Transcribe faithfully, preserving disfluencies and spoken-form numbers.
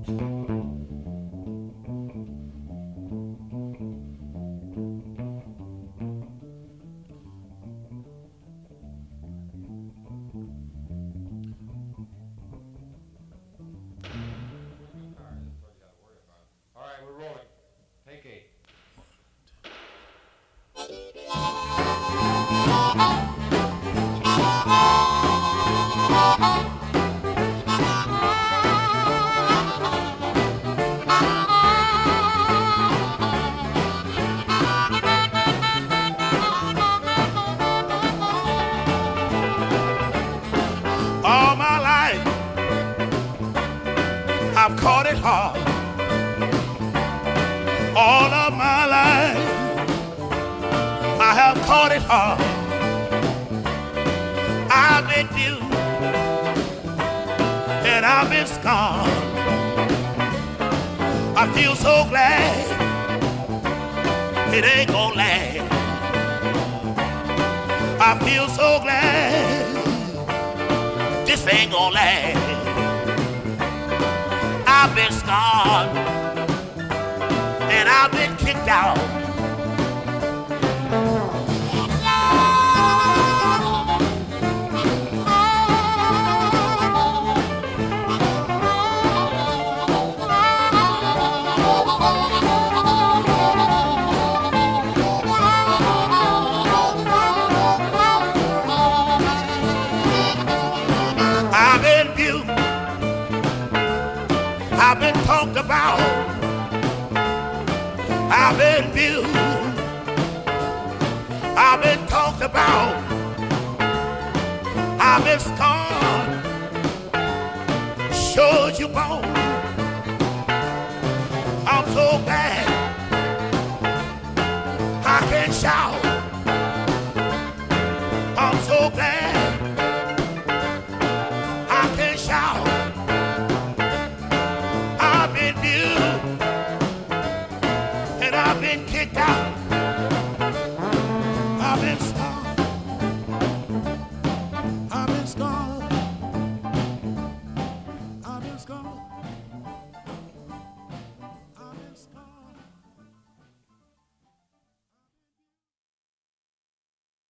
All my life, I've caught it hard. All of my life, I have caught it hard. I've been new and I've been scarred. I feel so glad it ain't gonna last. I feel so glad this ain't gonna last. I've been scarred and I've been kicked out. I've been viewed, I've been talked about, I've been viewed, I've been talked about, I've been scorned, showed you wrong. I'm so glad I can shout. I'm so glad I can shout. I've been viewed and I've been kicked out.